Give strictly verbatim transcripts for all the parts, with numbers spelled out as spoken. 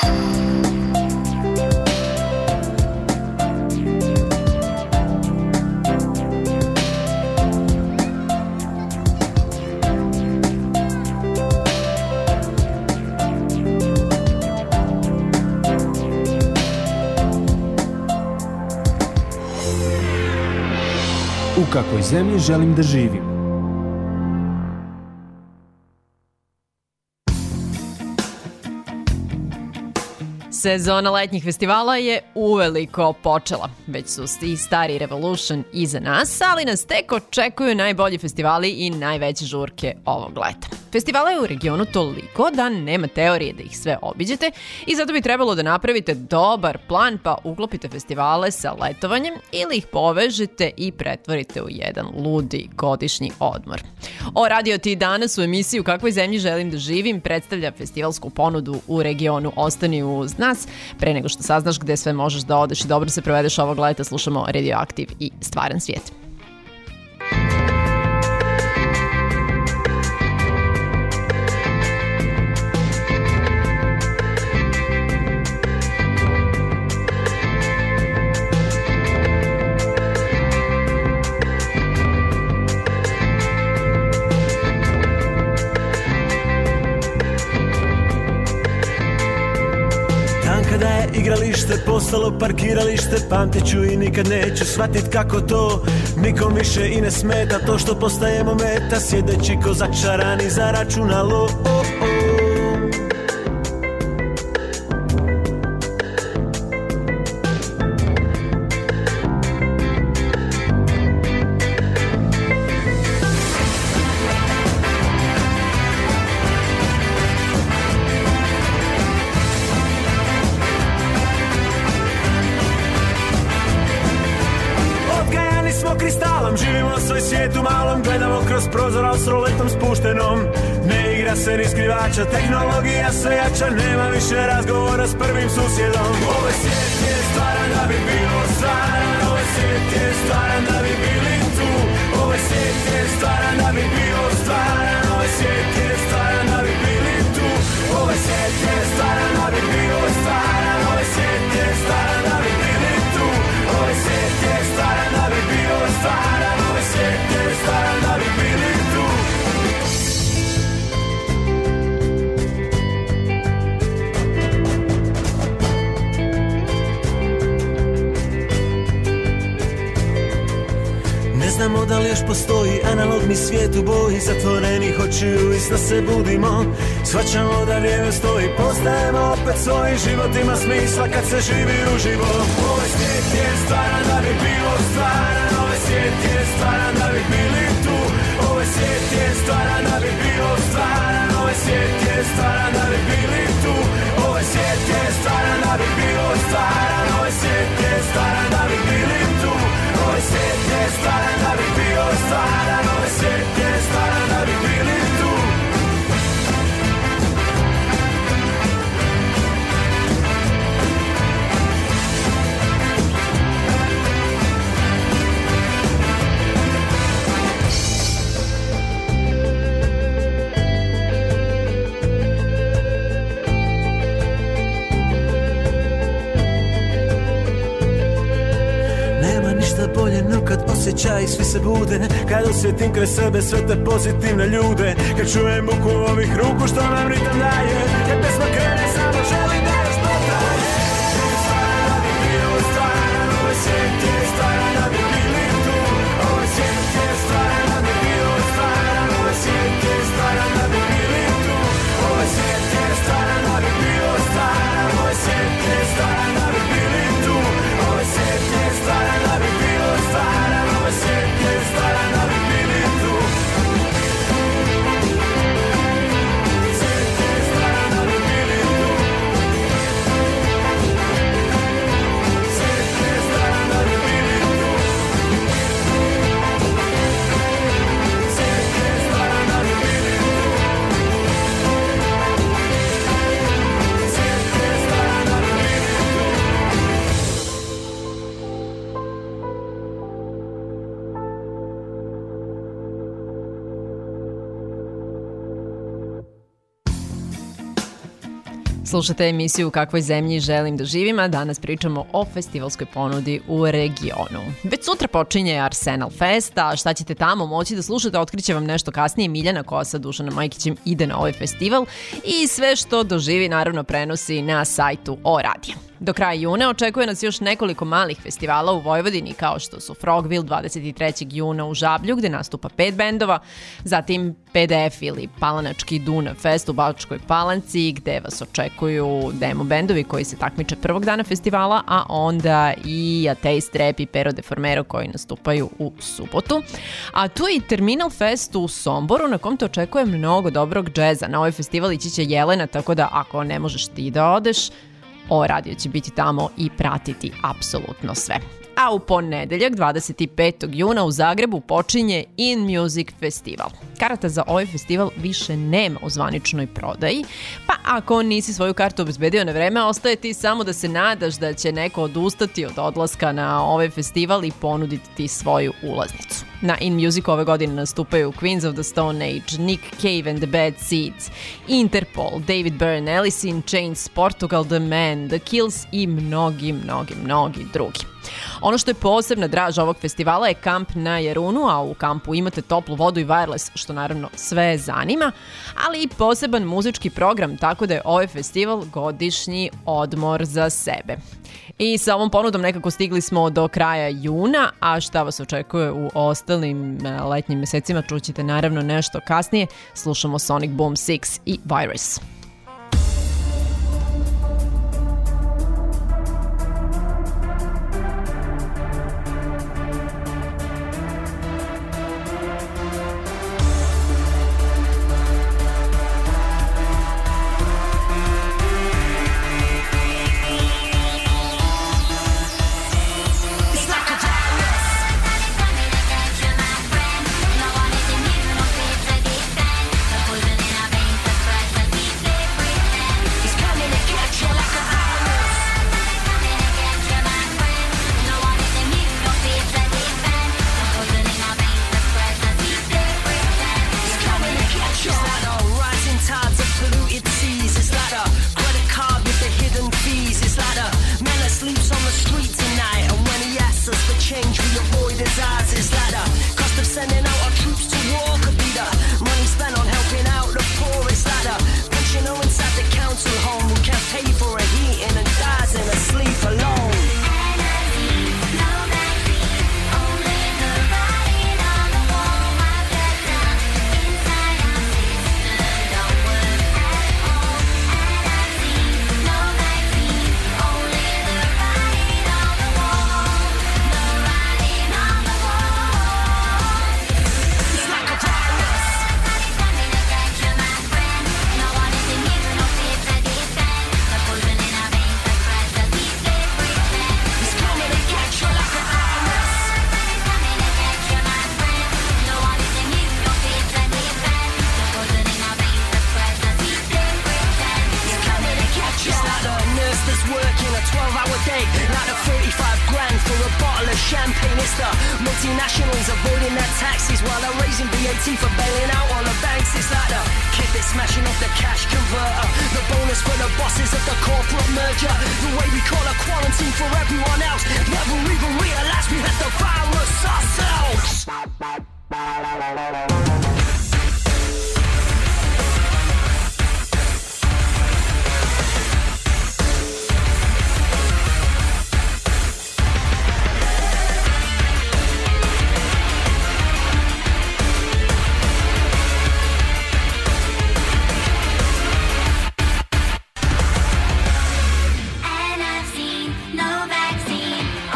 U kakvoj zemlji želim da živim? Sezona letnjih festivala je uveliko počela. Već su i stari Revolution iza nas, ali nas tek očekuju najbolji festivali i najveće žurke ovog leta. Festivala je u regionu toliko da nema teorije da ih sve obiđete i zato bi trebalo da napravite dobar plan pa uklopite festivale sa letovanjem ili ih povežete i pretvorite u jedan ludi godišnji odmor. O Radio Ti danas u emisiju Kakvoj zemlji želim da živim predstavlja festivalsku ponudu u regionu. Ostani uz nas. Pre nego što saznaš gde sve možeš da odeš i dobro se provedeš ovog leta, slušamo Radioaktiv i Stvaran svijet. Igralište postalo parkiralište, pamtit ću i nikad neću shvatit kako to nikom više i ne smeta. To što postajemo meta, sjedeći ko začarani za računalo. Oh, oh. Prozora s roletom spuštenom, ne igra se ni skrivača, tehnologija sve jača, nema više razgovora s prvim susjedom. Ovaj svijet je stvaran da bi bilo stvaran, ovaj svijet je stvaran da bi bili tu. Ovaj svijet je stvaran da bi bilo stvaran, ovaj svijet je stvaran da bi bili tu. Ovaj svijet je stvaran da bi bilo stvaran, ovaj svijet je stvaran da bi bili tu. Ovaj svijet je stvaran da bi bilo stvaran, ovaj svijet je stvaran da bi bili tu. Ne znamo da li još postoji analogni svijet u boji zatvorenih očiju i sna se budimo. Shvaćamo da vrijeme stoji, postajemo opet svoji, život ima smisla kad se živi uživo. Ovaj svijet je stvaran da bi bilo stvaran, ovaj svijet je stvaran da bi bili tu. Ovaj svijet je stvaran da bi bilo stvaran, ovaj svijet je stvaran da bi bili tu. Ovaj svijet je stvaran da bi bilo stvaran, ovaj svijet je stvaran da bi bili tu. Ovaj svijet je stvaran da bi bilo stvaran, ovaj svijet je stvaran da bi bili tu. Bolje no kad osjećaj svi se bude, kad osjetim kraj sebe sve te pozitivne ljude, kad čujem buku ovih ruku što nam ritam daje, kad pesma krene samo želim da još potraje. Stvaran da bi bilo stvaran, ovaj svijet je stvaran da bi bili tu. Ovaj svijet je stvaran da bi bilo stvaran, ovaj svijet je stvaran da bi bili tu. Ovaj svijet je stvaran da bi bilo stvaran, ovaj svijet je stvaran da bi bili tu. Ovaj svijet je stvaran da bi bilo stvaran, ovaj svijet je stvaran da bi bili tu. Svijet je stvaran Slušate emisiju U kakvoj zemlji želim da živim, a danas pričamo o festivalskoj ponudi u regionu. Već sutra počinje Arsenal Fest, a šta ćete tamo moći da slušate, otkriće vam nešto kasnije. Miljana Kosa, Dušana Majkićem ide na ovaj festival i sve što doživi naravno prenosi na sajtu O radija. Do kraja juna očekuje nas još nekoliko malih festivala u Vojvodini, kao što su Frogville dvadeset trećeg juna u Žablju, gde nastupa pet bendova, zatim P D F ili Palanački Dunav Fest u Bačkoj Palanci, gde vas očekuju demo bendovi koji se takmiče prvog dana festivala, a onda i Ateist Rap i Pero de Formero koji nastupaju u subotu. A tu je i Terminal Fest u Somboru, na kom te očekuje mnogo dobrog džeza. Na ovaj festival ići će Jelena, tako da ako ne možeš ti da odeš, O radio će biti tamo i pratiti apsolutno sve. A u ponedeljak, dvadeset petog juna u Zagrebu počinje In Music Festival. Karata za ovaj festival više nema u zvaničnoj prodaji, pa ako nisi svoju kartu obezbedio na vreme, ostaje ti samo da se nadaš da će neko odustati od odlaska na ovaj festival i ponuditi ti svoju ulaznicu. Na In Music ove godine nastupaju Queens of the Stone Age, Nick Cave and the Bad Seeds, Interpol, David Byrne, Alice in Chains, Portugal The Man, The Kills i mnogi, mnogi, mnogi drugi. Ono što je posebna draž ovog festivala je kamp na Jarunu, a u kampu imate toplu vodu i wireless, što naravno sve zanima, ali i poseban muzički program, tako da je ovaj festival godišnji odmor za sebe. I sa ovom ponudom nekako stigli smo do kraja juna, a šta vas očekuje u ostalim letnjim mesecima čućete naravno nešto kasnije. Slušamo Sonic Boom šest i Virus.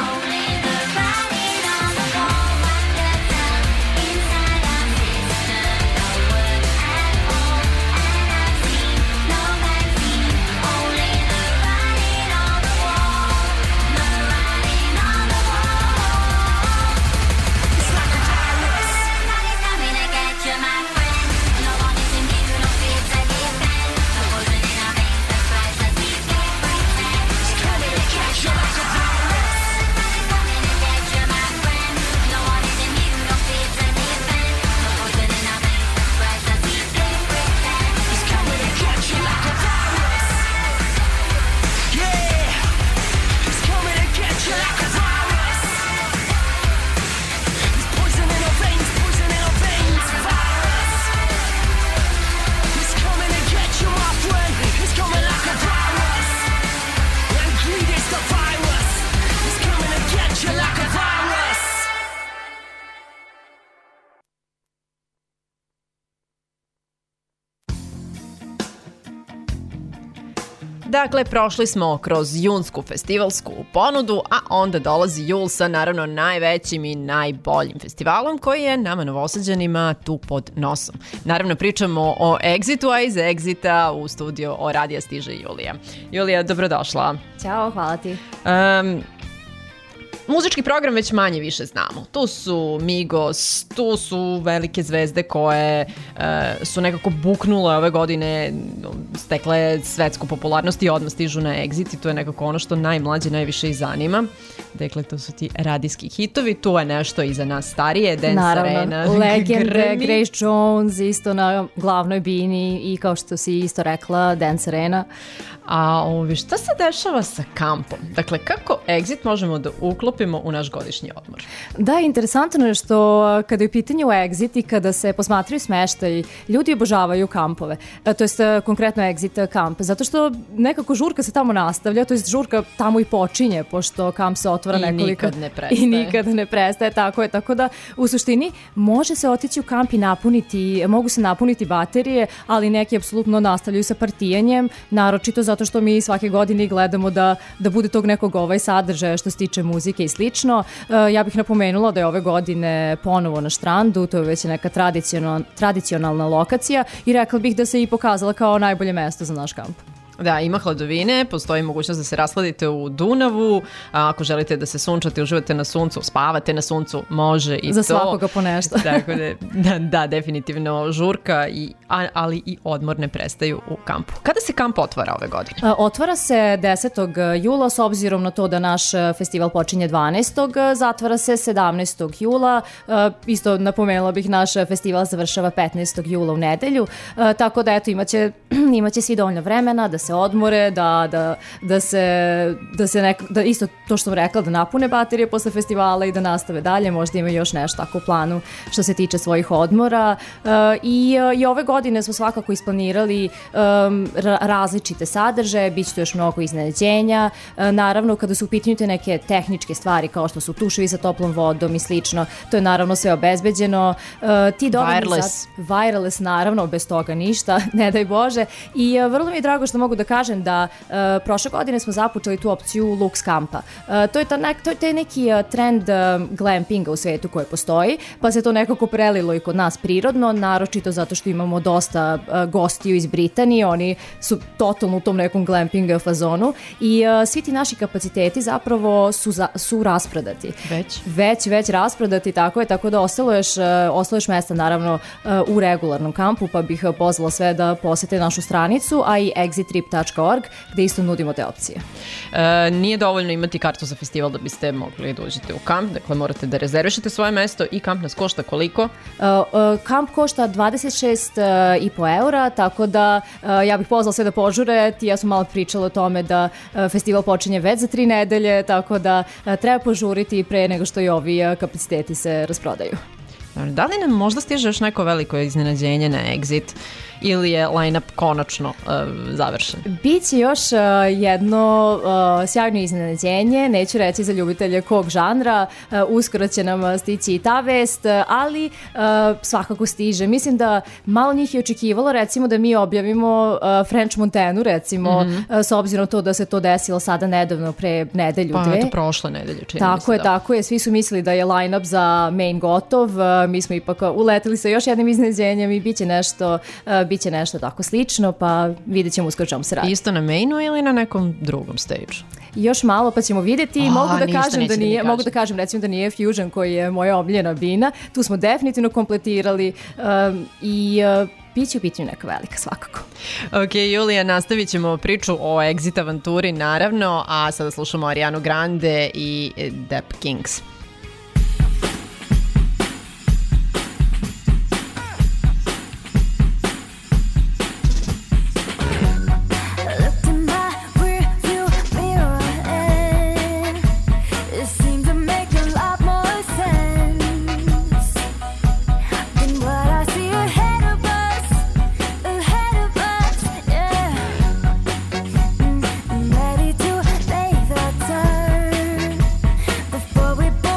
Inside our system Dakle, prošli smo kroz junsku festivalsku ponudu, a onda dolazi jul sa naravno najvećim i najboljim festivalom koji je nama Novosađanima tu pod nosom. Naravno, pričamo o Exitu, a iz Exita u studio o radija stiže Julija. Julija, dobrodošla. Ćao, hvala ti. Um, Muzički program već manje više znamo. Tu su Migos, tu su velike zvezde koje uh, su nekako buknule ove godine, stekle svetsku popularnost i odmah stižu na Exit i to je nekako ono što najmlađe najviše i zanima. Dakle, to su ti radijski hitovi, tu je nešto i za nas starije, Dance Arena, Naravno, legende, Grace Jones isto na glavnoj bini i kao što si isto rekla, Dance Arena. A ovi, šta se dešava sa kampom? Dakle, kako Exit možemo da uklopimo u naš godišnji odmor? Da, interesantno je što kada je u pitanju Exit i kada se posmatraju smeštaj, ljudi obožavaju kampove, to jest konkretno Exit kamp, zato što nekako žurka se tamo nastavlja, to jest žurka tamo i počinje, pošto kamp se otvara I nekoliko... nikad ne prestaje. I nikad ne prestaje, tako je, tako da u suštini može se otići u kamp i napuniti, mogu se napuniti baterije, ali neki apsolutno nastavljaju sa partijanjem, naročito zato što mi svake godine gledamo da, da bude tog nekog ovaj sadržaja što se tiče muzike i slično. E, ja bih napomenula da je ove godine ponovo na Štrandu, to je već neka tradicionalna, tradicionalna lokacija i rekla bih da se i pokazala kao najbolje mesto za naš kamp. Da, ima hladovine, postoji mogućnost da se rasladite u Dunavu, a ako želite da se sunčate, uživate na suncu, spavate na suncu, može i za to. Za svakoga po nešto. Tako da, da, da, definitivno žurka, i, ali i odmor ne prestaju u kampu. Kada se kamp otvara ove godine? Otvara se desetog jula, s obzirom na to da naš festival počinje dvanaestog zatvara se sedamnaestog jula, isto napomenula bih, naš festival završava petnaestog jula u nedelju, tako da eto imaće, imaće svi dovoljno vremena da se odmore, da, da, da se, da se nek, da isto to što sam rekla, da napune baterije posle festivala i da nastave dalje, možda ima još nešto tako u planu što se tiče svojih odmora. Uh, i, i ove godine smo svakako isplanirali um, ra- različite sadržaje, bit će tu još mnogo iznenađenja, uh, naravno kada su u pitanju te neke tehničke stvari kao što su tuševi sa toplom vodom i slično, to je naravno sve obezbeđeno. Uh, ti wireless. Sad, wireless, naravno, bez toga ništa, ne daj Bože. I uh, vrlo mi je drago što mogu da kažem da uh, prošle godine smo započeli tu opciju Lux kampa. Uh, to je ta nek, to je taj neki uh, trend uh, glampinga u svetu koji postoji, pa se to nekako prelilo i kod nas prirodno, naročito zato što imamo dosta uh, gostiju iz Britanije, oni su totalno u tom nekom glamping fazonu i uh, svi ti naši kapaciteti zapravo su, za, su rasprodati. Već? Već, već rasprodati, tako je, tako da ostalo još, uh, ostalo još mesta naravno uh, u regularnom kampu, pa bih uh, pozvala sve da posete našu stranicu, a i exit trip tačka org gde isto nudimo te opcije. E, nije dovoljno imati kartu za festival da biste mogli da uđete u kamp, dakle morate da rezervišete svoje mesto i kamp nas košta koliko? Uh, uh, kamp košta dvadeset šest i po eura, tako da uh, ja bih pozvala sve da požure, ti ja sam malo pričala o tome da uh, festival počinje već za tri nedelje, tako da uh, treba požuriti pre nego što i ovi uh, kapaciteti se rasprodaju. Da li nam možda stiže još neko veliko iznenađenje na Exit ili je line-up konačno uh, završen? Biće još uh, jedno uh, sjajno iznenađenje, neću reći za ljubitelje kog žanra, uh, uskoro će nam stići i ta vest, uh, ali uh, svakako stiže. Mislim da malo njih je očekivalo recimo da mi objavimo uh, French Montanu recimo, mm-hmm. uh, s obzirom to da se to desilo sada nedavno pre nedelju pa, dve. Pa eto prošle nedelje čini tako mi se. Je, da. tako je, svi su mislili da je line-up za main gotov, uh, mi smo ipak uleteli sa još jednim iznenađenjem i bit će nešto uh, biće nešto tako slično, pa vidjet ćemo uskoro čemu se radi. Isto na mainu ili na nekom drugom stage? Još malo pa ćemo vidjeti. Oh, mogu da ništa, kažem da nije, da mogu da kažem recimo da nije Fusion koji je moja omiljena bina. Tu smo definitivno kompletirali um, i uh, biće u pitanju neka velika svakako. Ok, Julija, nastavit ćemo priču o Exit avanturi naravno, a sada slušamo Arianu Grande i Dap Kings. Ready to make the turn before we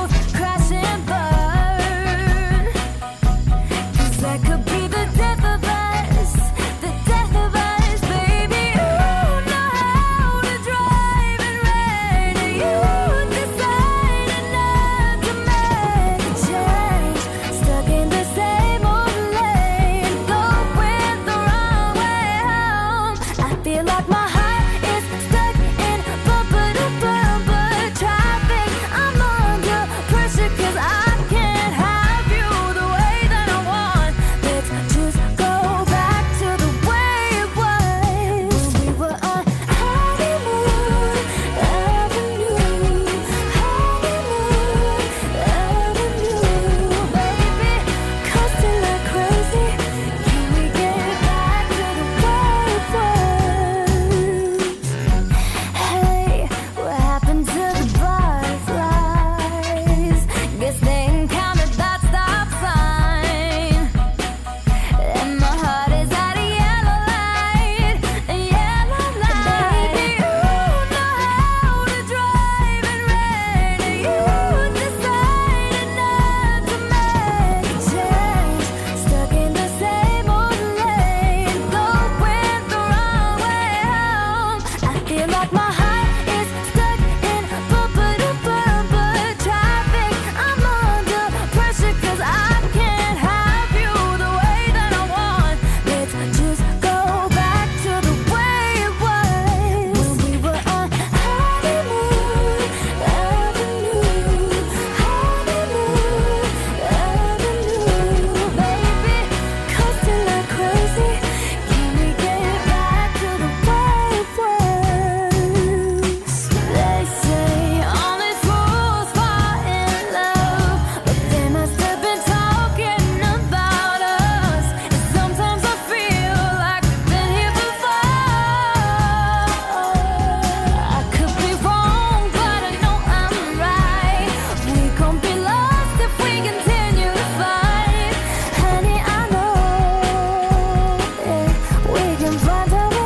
like my heart is stuck in bumper to bumper traffic. I'm under pressure 'cause I can't have you the way that I want. Let's just go back to the way it was when we were on honeymoon avenue, honeymoon avenue, baby, coasting like crazy. Can we get back to the way it was? Hey, what happened to the butterflies? Guess they encountered that stop sign. And my heart is at a yellow light, a yellow light. Baby, you know how to drive and rain. You decided not to make a change. Stuck in the same old lane, going the wrong way home. I feel like my heart is stuck in bumper to bumper traffic. I'm under pressure 'cause I can't have you the way that I want. Let's just go back to the way it was when we were on honeymoon avenue, honeymoon avenue, baby, coasting like crazy. Can we get back to the way it was? They say only fools fall in love, but they must have been talking about us. And sometimes I feel like we've been here before. I could be wrong, but I know I'm right. We can't be lost if we continue to fight. Honey, I know that we can find our way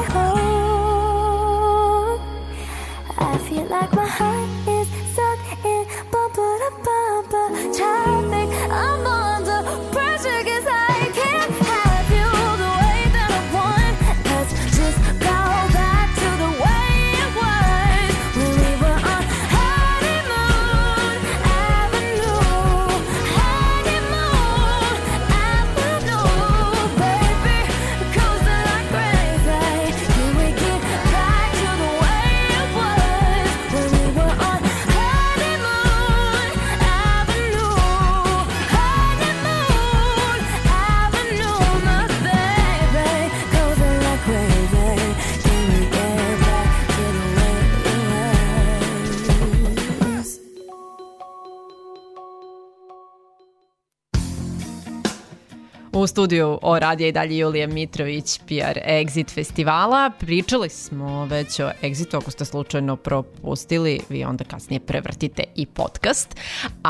home. I feel like my heart is stuck in bumper to bumper traffic. I'm under pressure 'cause I can't have you the way that I want. Let's just go back to the way it was when we were on honeymoon avenue, honeymoon avenue, baby, coasting like crazy. Can we get back to the way it was when we were on honeymoon avenue, honeymoon avenue, my baby, coasting like crazy. Can we get back to the way it was? U studiju o radija i dalje Julija Mitrović, P R Exit festivala. Pričali smo već o Exitu, ako ste slučajno propustili, vi onda kasnije prevratite i podcast.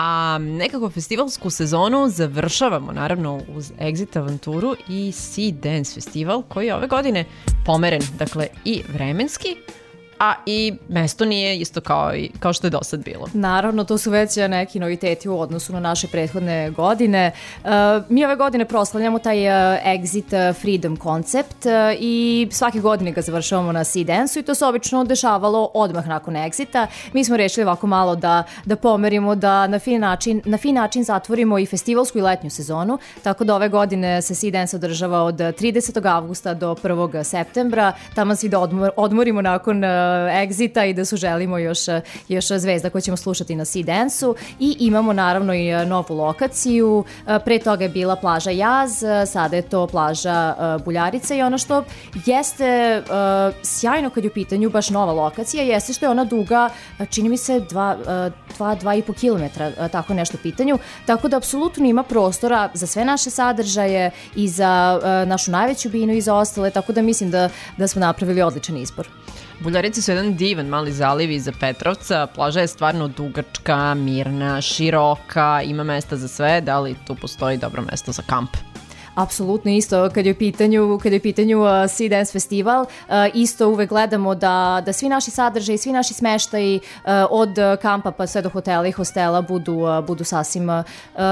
A nekako festivalsku sezonu završavamo naravno uz Exit avanturu i Sea Dance festival koji je ove godine pomeren, dakle i vremenski, a i mesto nije isto kao, i, kao što je do sad bilo. Naravno, to su već neki noviteti u odnosu na naše prethodne godine. Uh, mi ove godine proslavljamo taj uh, Exit Freedom koncept uh, i svake godine ga završavamo na Sea Dance-u i to se obično dešavalo odmah nakon Exita. Mi smo rešili ovako malo da, da pomerimo, da na fin, način, na fin način zatvorimo i festivalsku i letnju sezonu, tako da ove godine se Sea Dance održava od tridesetog avgusta do prvog septembra. Tamo svi da odmor, odmorimo nakon uh, Exita i da su želimo još, još zvezda koje ćemo slušati na Sea Dance-u i imamo naravno i novu lokaciju. Pre toga je bila plaža Jaz, sada je to plaža Buljarica i ono što jeste uh, sjajno kad je u pitanju baš nova lokacija jeste što je ona duga, čini mi se dva, dva, dva i po kilometra, tako nešto u pitanju, tako da apsolutno ima prostora za sve naše sadržaje i za uh, našu najveću binu i za ostale, tako da mislim da, da smo napravili odličan izbor. Buljarice su jedan divan mali zaliv iza Petrovca, plaža je stvarno dugačka, mirna, široka, ima mesta za sve, da li tu postoji dobro mesto za kamp? Apsolutno isto, kad je u pitanju, kad je u pitanju uh, Sea Dance festival, uh, isto uvek gledamo da, da svi naši sadržaji, svi naši smeštaji uh, od kampa pa sve do hotela i hostela budu, uh, budu sasvim uh,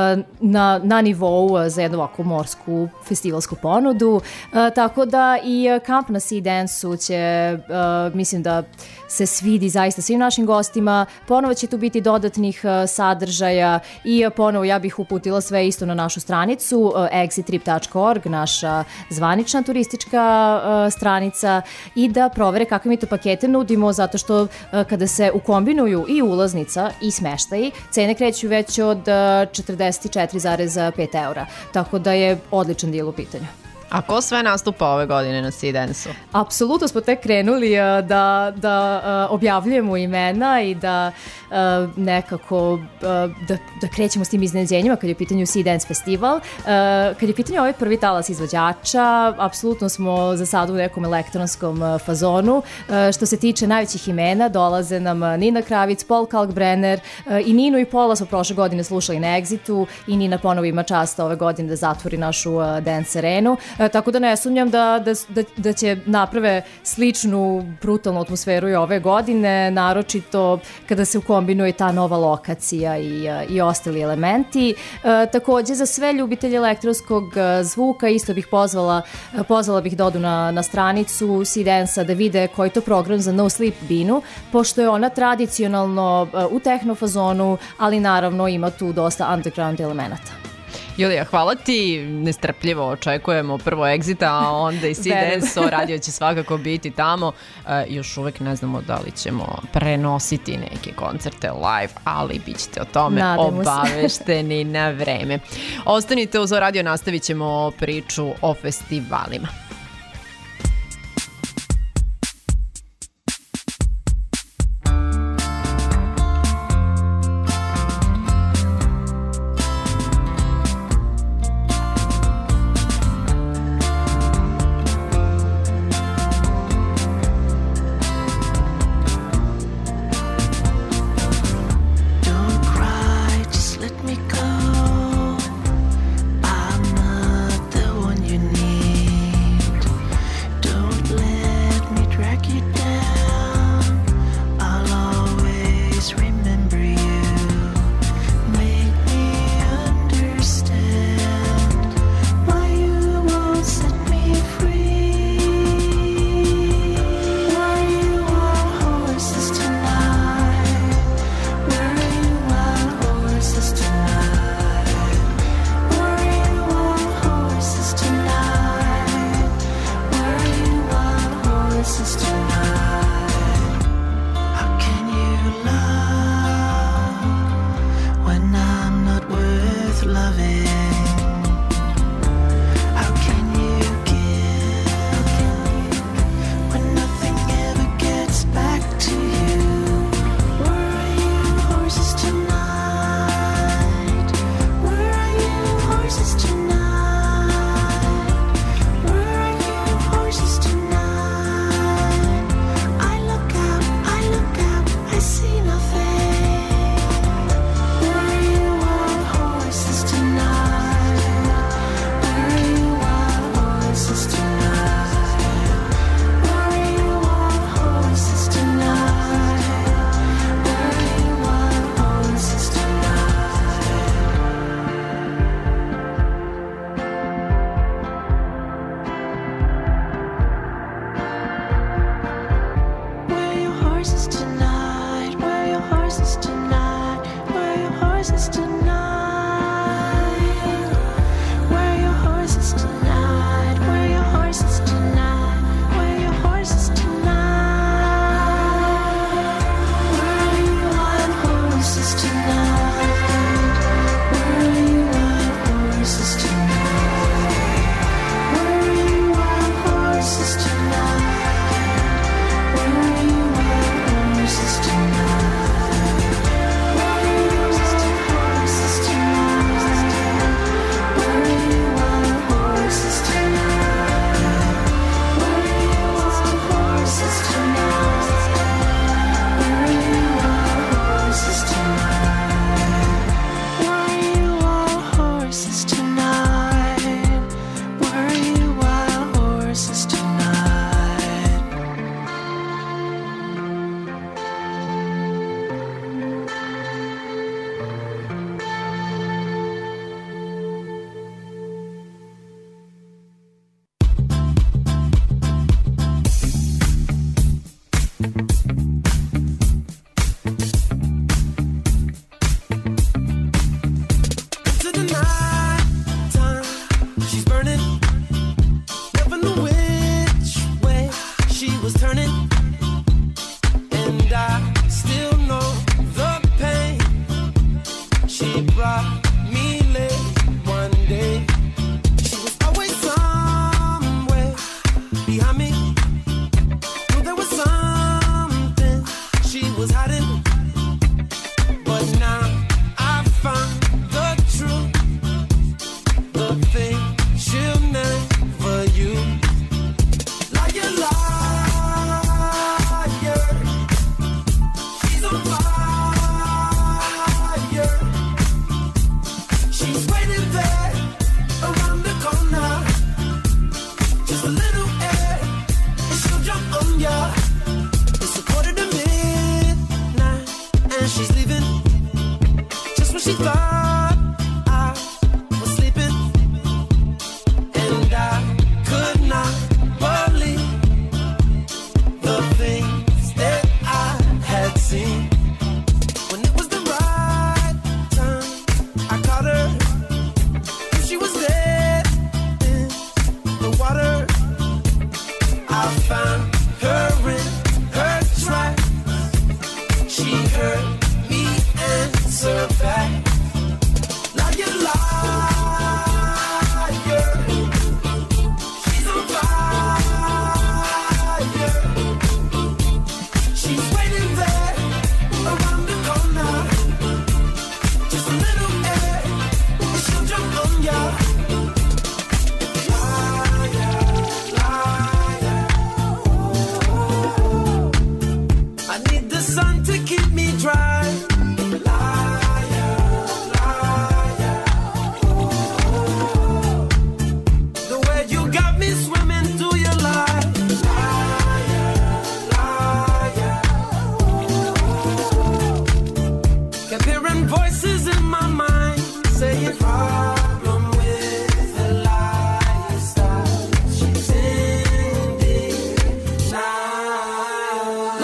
na, na nivou uh, za jednu ovakvu morsku festivalsku ponudu. Uh, tako da i uh, kamp na Sea Dance-u će, uh, mislim da se svidi zaista svim našim gostima. Ponovo će tu biti dodatnih uh, sadržaja i uh, ponovo ja bih uputila sve isto na našu stranicu uh, exit trip tačka org, naša zvanična turistička uh, stranica, i da provere kakve mi to pakete nudimo, zato što uh, kada se ukombinuju i ulaznica i smeštaj, cene kreću već od uh, četrdeset četiri zarez pet eura, tako da je odličan deal u pitanju. A ko sve nastupa ove godine na Sea Dance-u? Apsolutno smo tek krenuli uh, da, da uh, objavljujemo imena i da uh, nekako uh, da, da krećemo s tim iznenađenjima kad je u pitanju Sea Dance festival. Uh, kad je u pitanju ovaj prvi talas izvođača, apsolutno smo za sad u nekom elektronskom uh, fazonu. Uh, što se tiče najvećih imena, dolaze nam uh, Nina Kravic, Paul Kalkbrenner, uh, i Ninu i Pola smo prošle godine slušali na Exitu, i Nina ponovo ima čast ove godine da zatvori našu uh, dance arenu. E, tako da ne sumnjam da, da, da, da će naprave sličnu brutalnu atmosferu i ove godine, naročito kada se ukombinuje ta nova lokacija i, i ostali elementi. E, takođe, za sve ljubitelje elektronskog zvuka isto bih pozvala, pozvala bih da odu na, na stranicu Sea Dance-a da vide koji je to program za No Sleep Binu, pošto je ona tradicionalno u tehnofazonu, ali naravno ima tu dosta underground elemenata. Julija, hvala ti, nestrpljivo očekujemo prvo Exita, a onda i Sea Dance, radio će svakako biti tamo. E, još uvek ne znamo da li ćemo prenositi neke koncerte live, ali bit ćete o tome Nadamo obavešteni na vreme. Ostanite uz radio, nastavit ćemo priču o festivalima.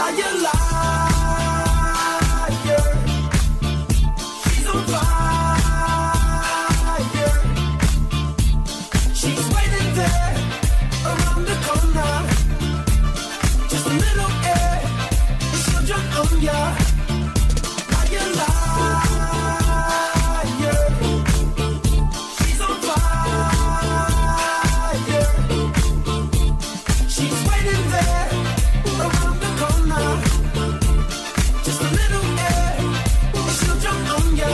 Liar, liar. She's on fire. She's waiting there around the corner. Just a little air, and she'll jump on ya. Liar, liar. She's on fire. She's waiting there around the corner. Just a little air, and she'll jump on ya.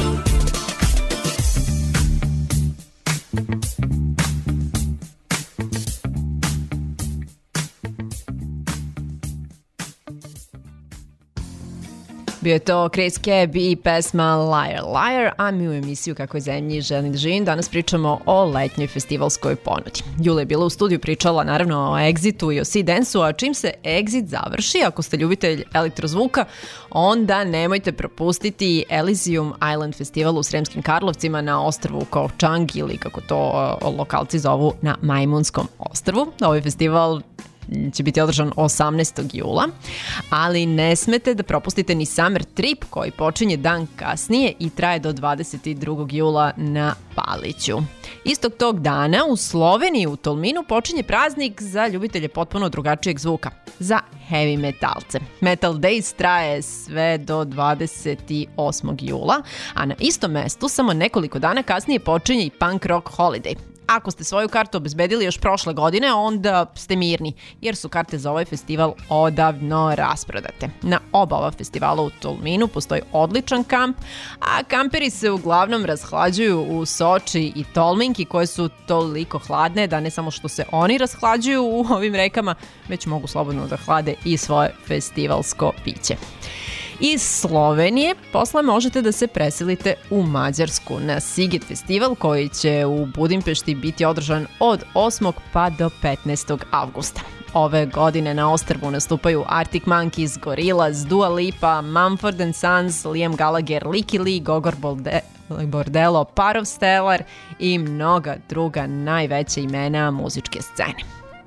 Bio je to Chris Cab i pesma Liar Liar, a mi u emisiju Kako je zemlji želim da živim danas pričamo o letnjoj festivalskoj ponudi. Jula je bila u studiju, pričala naravno o Exitu i o Sea Dance-u, a čim se Exit završi, ako ste ljubitelj elektrozvuka, onda nemojte propustiti Elysium Island festival u Sremskim Karlovcima na ostrvu Kovčang ili kako to o, lokalci zovu na Majmunskom ostrvu. Ovaj festival će biti održan osamnaestog jula, ali ne smete da propustite ni Summer Trip koji počinje dan kasnije i traje do dvadeset drugog jula na Paliću. Istog tog dana u Sloveniji u Tolminu počinje praznik za ljubitelje potpuno drugačijeg zvuka, za heavy metalce. Metal Days traje sve do dvadeset osmog jula, a na istom mestu samo nekoliko dana kasnije počinje i Punk Rock Holiday. Ako ste svoju kartu obezbedili još prošle godine, onda ste mirni, jer su karte za ovaj festival odavno rasprodate. Na oba ova festivala u Tolminu postoji odličan kamp, a kamperi se uglavnom rashlađuju u Soči i Tolminki, koje su toliko hladne da ne samo što se oni rashlađuju u ovim rekama, već mogu slobodno da hlade i svoje festivalsko piće. Iz Slovenije posle možete da se preselite u Mađarsku na Sigit festival koji će u Budimpešti biti održan od osmog pa do petnaestog avgusta. Ove godine na ostrvu nastupaju Arctic Monkeys, Gorillaz, Dua Lipa, Mumford and Sons, Liam Gallagher, Licky Lee, Gogor Bolde- Bordello, Parov Stellar i mnoga druga najveća imena muzičke scene.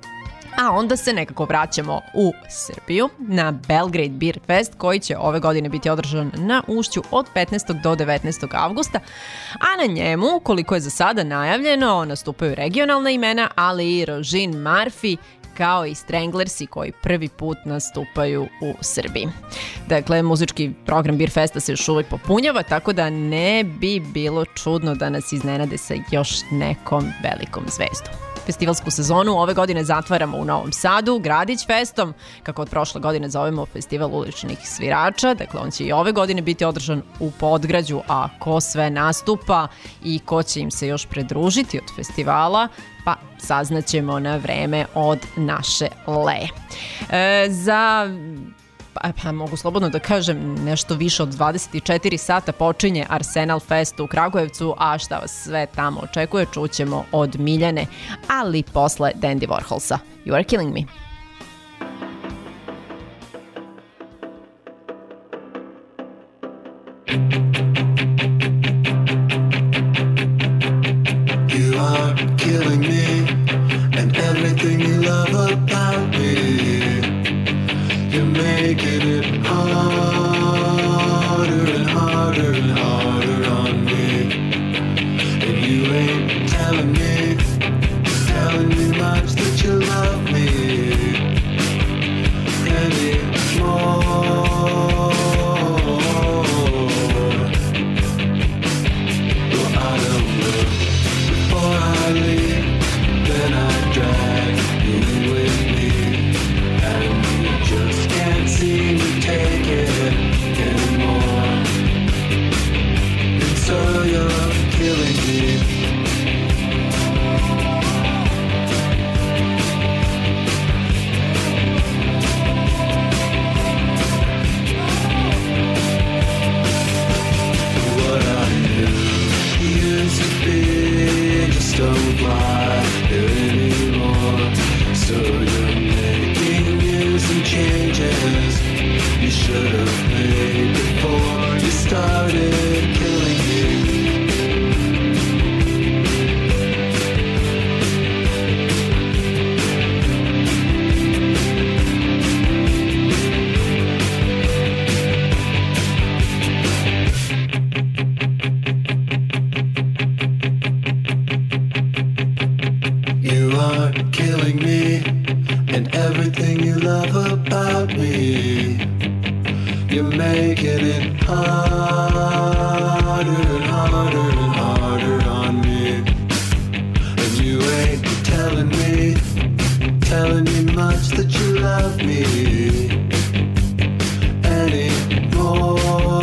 A onda se nekako vraćamo u Srbiju na Belgrade Beer Fest koji će ove godine biti održan na Ušću od petnaestog do devetnaestog avgusta, a na njemu, koliko je za sada najavljeno, nastupaju regionalna imena, ali i Rožin Murphy, kao i Stranglersi koji prvi put nastupaju u Srbiji. Dakle, muzički program Beer Festa se još uvijek popunjava, tako da ne bi bilo čudno da nas iznenade sa još nekom velikom zvezdom. Festivalsku sezonu ove godine zatvaramo u Novom Sadu, Gradić Festom, kako od prošle godine zovemo festival uličnih svirača. Dakle, on će i ove godine biti održan u Podgrađu, a ko sve nastupa i ko će im se još pridružiti od festivala, pa saznaćemo na vreme od naše Leje. E, za... Pa, pa mogu slobodno da kažem, nešto više od dvadeset četiri sata počinje Arsenal Fest u Kragujevcu, a šta vas sve tamo očekuje čućemo od Miljane, ali posle Dandy Warholsa. You are killing me. You are killing me and everything you love about me. You're making it harder and harder and harder on me. And you ain't telling me, telling me much that you love me anymore. Well, I don't know. Before I leave, then I drag you with me. And you just can't seem to take it anymore. And so you're killing me. What I knew used to be just don't lie there anymore. So you're making some changes you should have made before you started killing me. about me. You're making it harder and harder and harder on me. And you ain't telling me, telling me much that you love me anymore.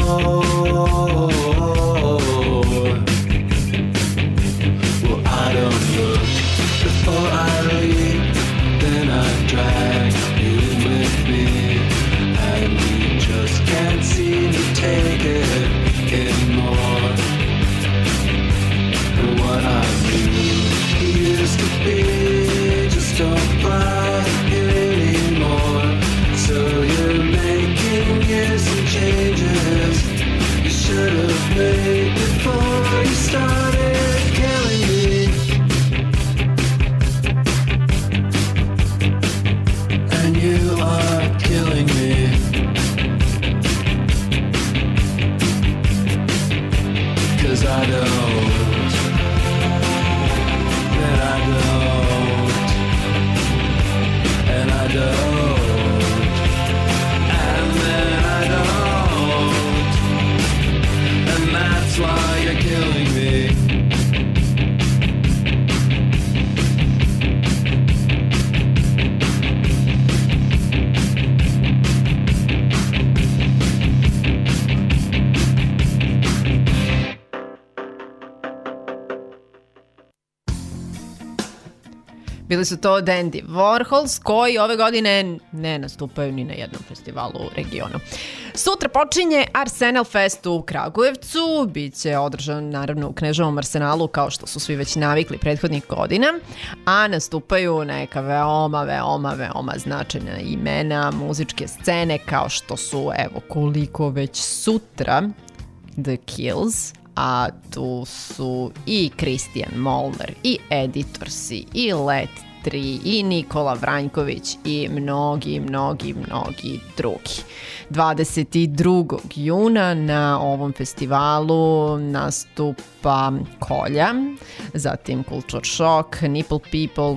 Well, I don't look before I leave, then I drag you in with me, and you just can't seem to take it anymore. And what I knew used to be just don't fly anymore. So you're making years and changes you should have made before you started killing me. And you are killing me. Cause I don't, and I don't, and I don't, and then I don't, and that's why you're killing me. Bili su to Dandy Warhols, koji ove godine ne nastupaju ni na jednom festivalu u regionu. Sutra počinje Arsenal Fest u Kragujevcu, biće održan naravno u Kneževom Arsenalu kao što su svi već navikli prethodnih godina, a nastupaju neka veoma, veoma, veoma značajna imena muzičke scene kao što su, evo koliko već sutra, The Kills, a tu su i Christian Molnar, i Editorsi, i Let tri, i Nikola Vranjković i mnogi, mnogi, mnogi drugi. dvadeset drugog juna na ovom festivalu nastupa Kolja, zatim Culture Shock, Nipple People,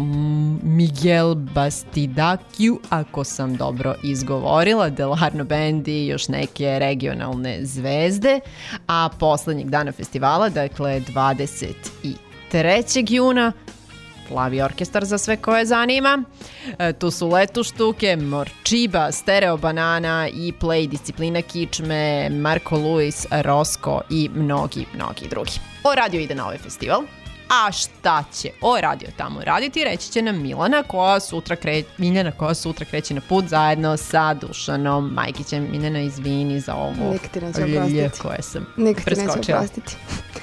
Miguel Bastidakju, ako sam dobro izgovorila, Delarno Band i još neke regionalne zvezde, a poslednjeg dana festivala, dakle dvadeset trećeg juna, Plavi orkestar za sve koje zanima. E, tu su Letuštuke, Morčiba, Stereo Banana i Play, Disciplina Kičme, Marko Luis, Rosko i mnogi, mnogi drugi. O radio ide na ovaj festival. A šta će o radio tamo raditi, reći će nam Milana koja sutra, kre... Miljana koja sutra kreće na put zajedno sa Dušanom Majkićem. Miljana, izvini za ovo ljlje koje sam Nikad preskočila. Nikad ti neće oprostiti.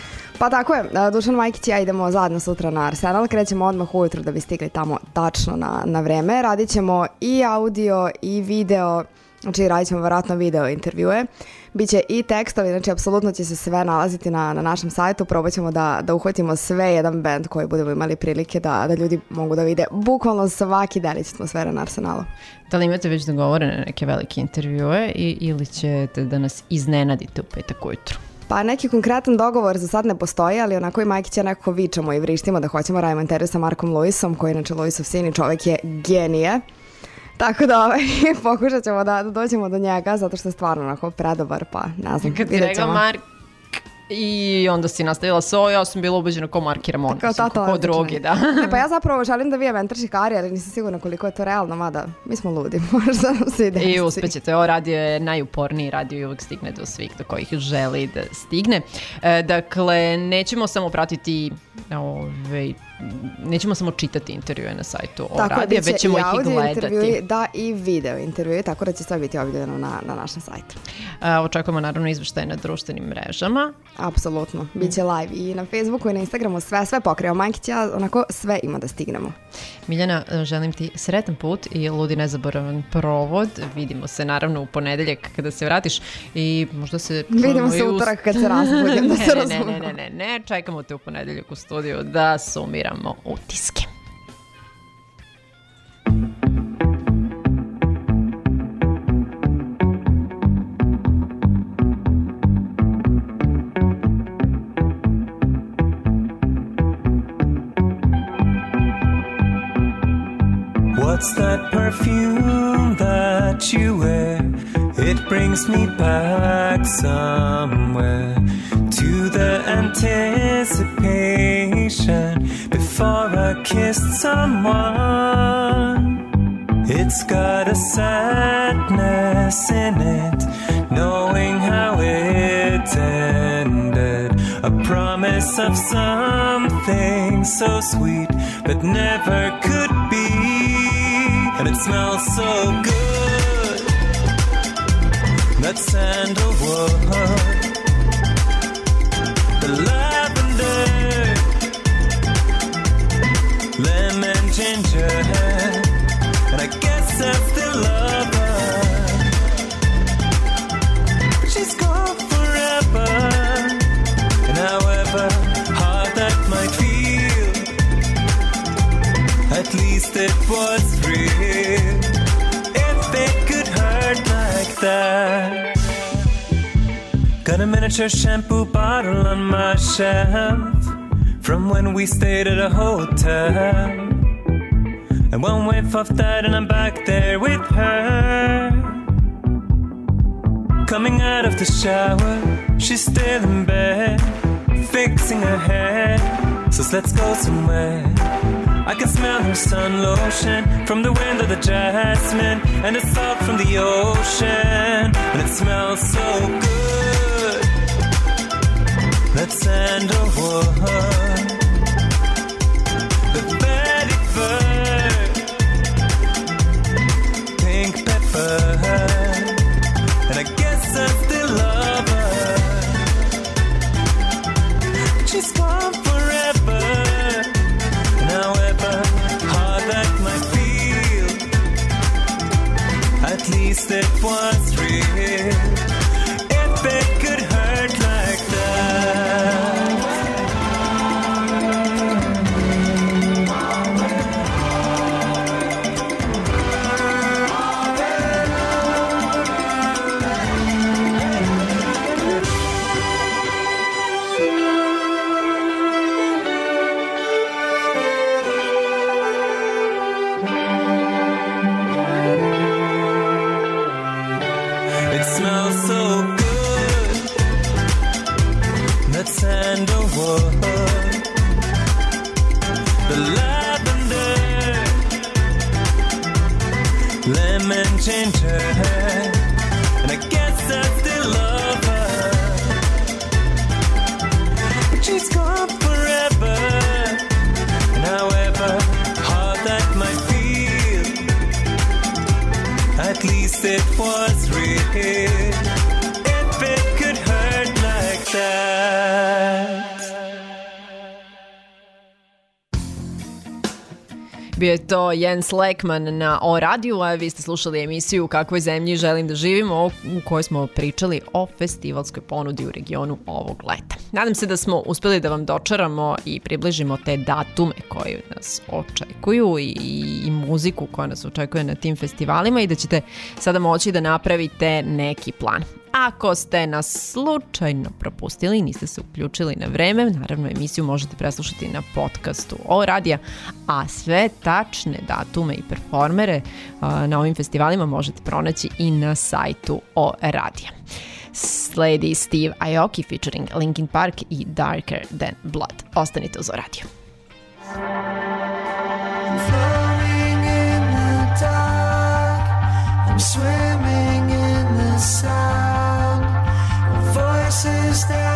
Pa tako je, Dušan Majkić i ja idemo zajedno sutra na Arsenal, krećemo odmah ujutru da bi stigli tamo tačno na, na vreme. Radit ćemo i audio i video, znači radit ćemo vjerojatno video intervjue. Biće i tekstovi, znači apsolutno će se sve nalaziti na, na našem sajtu, probat ćemo da, da uhvatimo sve jedan band koji budemo imali prilike da, da ljudi mogu da vide bukvalno svaki delić atmosfere na Arsenalu. Da li imate već dogovorene neke velike intervjue i, ili ćete da nas iznenadite u petak ujutru? Pa neki konkretan dogovor za sad ne postoji, ali onako i Majkić ja nekako vičamo i vrištimo da hoćemo radimo intervju sa Markom Luisom, koji je inače Luisov sin i čovjek je genije. Tako da ovaj, pokušat ćemo da, da dođemo do njega, zato što je stvarno onako predobar, pa ne znam. Kad ti rekla Mark i onda si nastavila so, ja sam bila ubeđena ko Mark i Ramon, kao tata, ko drugi, da. Ne, pa ja zapravo želim da vi mentorši kari, ali nisam sigurna koliko je to realno, mada mi smo ludi, možda nam se ide. I uspećete, ovo radio je najuporniji radio i uvijek stigne do svih do kojih želi da stigne. E, dakle, nećemo samo pratiti ove, nećemo samo čitati intervjue na sajtu o radiju, već ćemo ih i gledati. Da, i video intervjue, tako da će sve biti objavljeno na, na našem sajtu. E, očekujemo naravno izveštaje na društvenim mrežama. Apsolutno, biće live i na Facebooku i na Instagramu, sve, sve pokrio. Majkić, ja onako sve ima da stignemo. Miljana, želim ti sretan put i ludi nezaboravan provod. Vidimo se naravno u ponedeljak kada se vratiš i možda se... Vidimo se utorak kad se razbudim, da se ne, razumemo. ne, ne, ne, ne, čekamo te u ponedeljak u studiju da sumiramo utiske. What's that perfume that what you wear, it brings me back somewhere to the anticipation before I kissed someone. It's got a sadness in it, knowing how it ended. A promise of something so sweet but never could be. And it smells so good, that sandalwood, the lavender, lemon ginger, and I guess I still love her. But she's gone forever, and however hard that might feel, at least it was real. If it could hurt like that. Got a miniature shampoo bottle on my shelf from when we stayed at a hotel. And one whiff of that and I'm back there with her. Coming out of the shower, she's still in bed, fixing her hair. So let's go somewhere. I can smell her sun lotion from the wind of the jasmine and the salt from the ocean. And it smells so good, that sandalwood, the vetiver, pink pepper, and I guess I still love her. But she's gone forever, and however hard that might feel, at least it was real. If it could hurt like that. It smells so good, that sandalwood, the lavender, lemon ginger, and I guess I still love her. But she's gone forever, and however hard that might feel, at least it was real. If it could hurt like that. Bio je to Jens Lekman na O radiju, a vi ste slušali emisiju U kakvoj zemlji želim da živim, u kojoj smo pričali o festivalskoj ponudi u regionu ovog leta. Nadam se da smo uspeli da vam dočaramo i približimo te datume koji nas očekuju i, i muziku koja nas očekuje na tim festivalima i da ćete sada moći da napravite neki plan. Ako ste nas slučajno propustili i niste se uključili na vreme, naravno emisiju možete preslušati na podcastu O radija, a sve tačne datume i performere a, na ovim festivalima možete pronaći i na sajtu O radija. Sledi Steve Aoki featuring Linkin Park i Darker Than Blood. Ostanite uz O radio. Floating in the dark, I'm swimming in the sound. Voices that